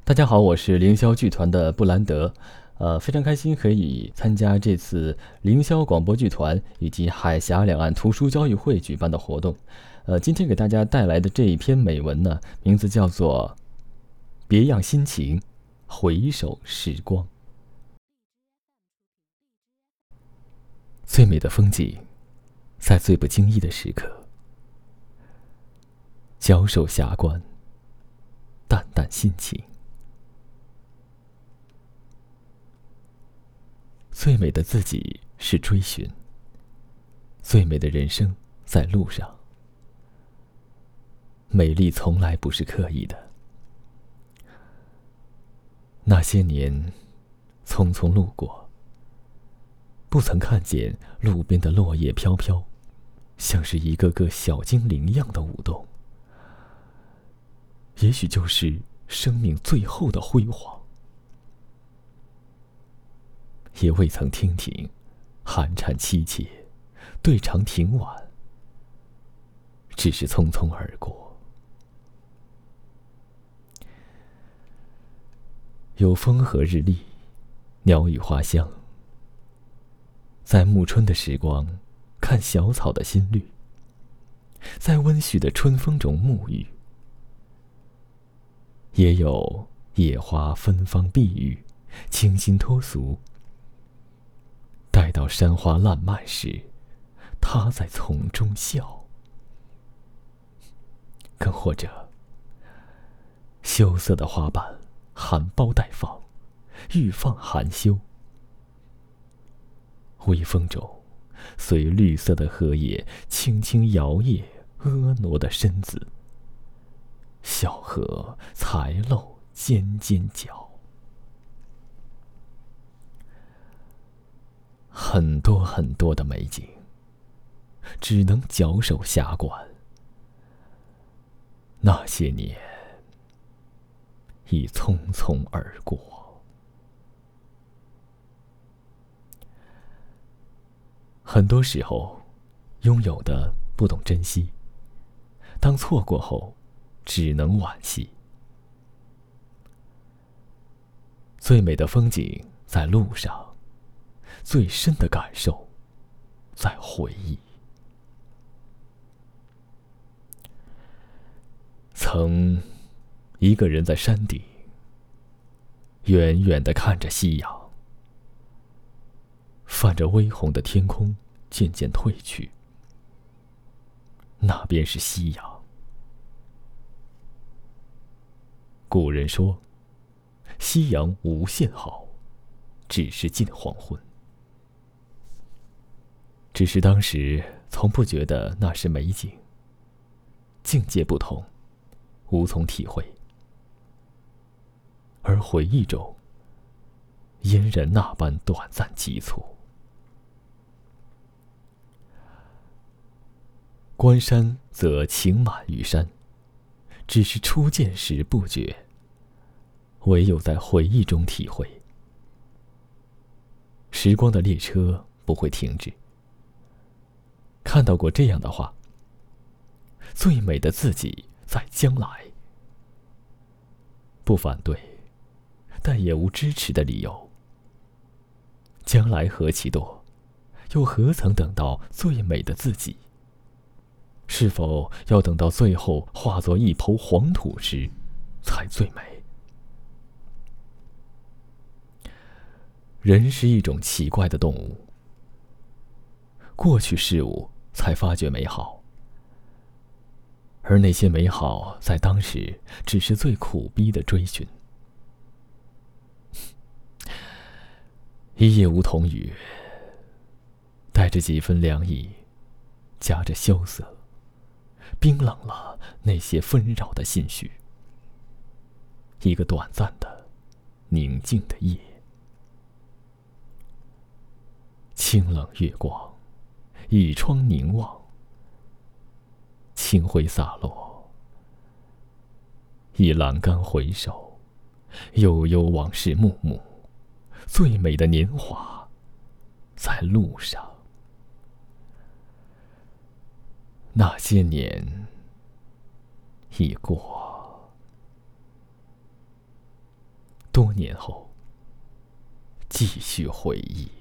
大家好，我是凌霄剧团的布兰德，非常开心可以参加这次凌霄广播剧团以及海峡两岸图书交易会举办的活动。今天给大家带来的这一篇美文呢，名字叫做《别样心情，回首时光》。最美的风景，在最不经意的时刻。交手峡关，淡淡心情。最美的自己是追寻，最美的人生在路上。美丽从来不是刻意的。那些年，匆匆路过，不曾看见路边的落叶飘飘，像是一个个小精灵一样的舞动。也许就是生命最后的辉煌。也未曾听停，寒蝉凄切，对长亭晚，只是匆匆而过。有风和日丽，鸟语花香。在暮春的时光，看小草的新绿，在温煦的春风中沐浴。也有野花芬芳碧玉，清新脱俗。待到山花烂漫时，他在丛中笑。更或者，羞涩的花瓣含苞待放，欲放含羞。微风中，随绿色的荷叶轻轻摇曳婀娜的身子，小河才露尖尖角。很多很多的美景，只能矫首遐观。那些年，已匆匆而过。很多时候，拥有的不懂珍惜，当错过后，只能惋惜。最美的风景在路上。最深的感受，在回忆。曾一个人在山顶，远远地看着夕阳，泛着微红的天空渐渐褪去，那便是夕阳。古人说，夕阳无限好，只是近黄昏。只是当时从不觉得那是美景，境界不同，无从体会。而回忆中，嫣然那般短暂急促。观山则情满于山，只是初见时不觉，唯有在回忆中体会。时光的列车不会停止。看到过这样的话：最美的自己在将来。不反对，但也无支持的理由。将来何其多，又何曾等到最美的自己？是否要等到最后化作一抔黄土时，才最美？人是一种奇怪的动物。过去事物才发觉美好，而那些美好在当时只是最苦逼的追寻。一夜梧桐雨，带着几分凉意，夹着萧瑟，冰冷了那些纷扰的心绪。一个短暂的宁静的夜，清冷月光，倚窗凝望，清辉洒落，一栏杆回首，悠悠往事幕幕，最美的年华在路上。那些年已过。 多年后继续回忆。